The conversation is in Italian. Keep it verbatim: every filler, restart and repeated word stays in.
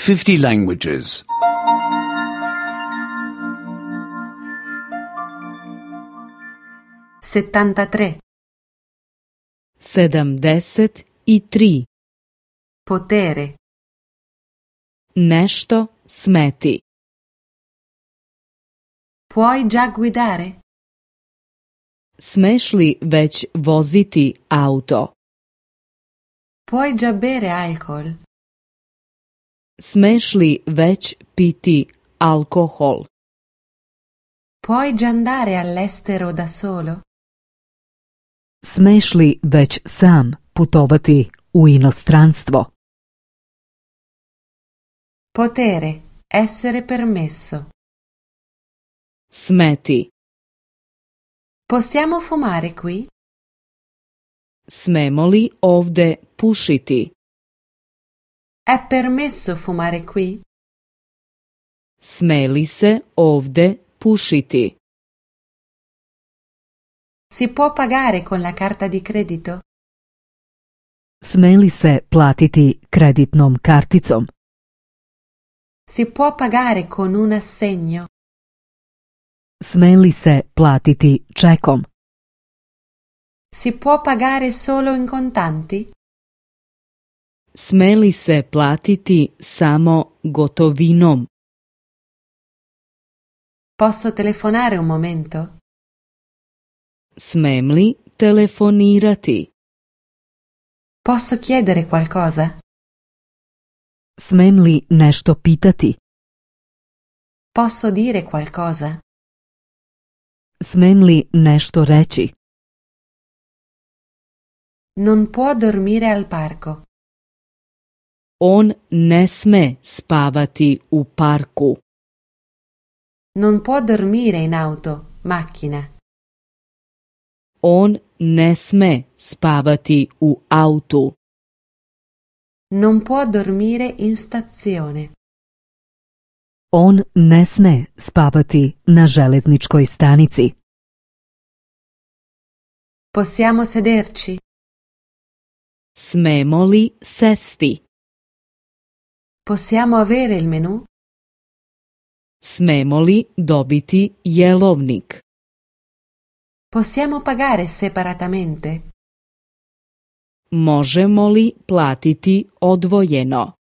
fifty languages. settantatré. sedamdeset tri. Potere. Nešto smeti. Puoi già guidare? Smeš li već voziti auto? Puoi già bere alcol? Smeš li već piti alkohol? Puoi già andare all'estero da solo? Smeš li već sam putovati u inostranstvo? Potere. Essere permesso. Smeti. Possiamo fumare qui? Smemo li ovde pušiti? È permesso fumare qui? Sme li se ovde pušiti? Si può pagare con la carta di credito? Sme li se platiti kreditnom karticom? Si può pagare con un assegno? Sme li se platiti čekom? Si può pagare solo in contanti? Sme li se platiti samo gotovinom? Posso telefonare un momento? Smem li telefonirati? Posso chiedere qualcosa? Smem li nešto pitati? Posso dire qualcosa? Smem li nešto reći? Non può dormire al parco. On ne sme spavati u parku. Non può dormire in auto, macchina. On ne sme spavati u autu. Non può dormire in stazione. On ne sme spavati na železničkoj stanici. Possiamo sederci? Smemo li sesti? Possiamo avere il menù? Smemo li dobiti jelovnik? Possiamo pagare separatamente? Možemo li platiti odvojeno?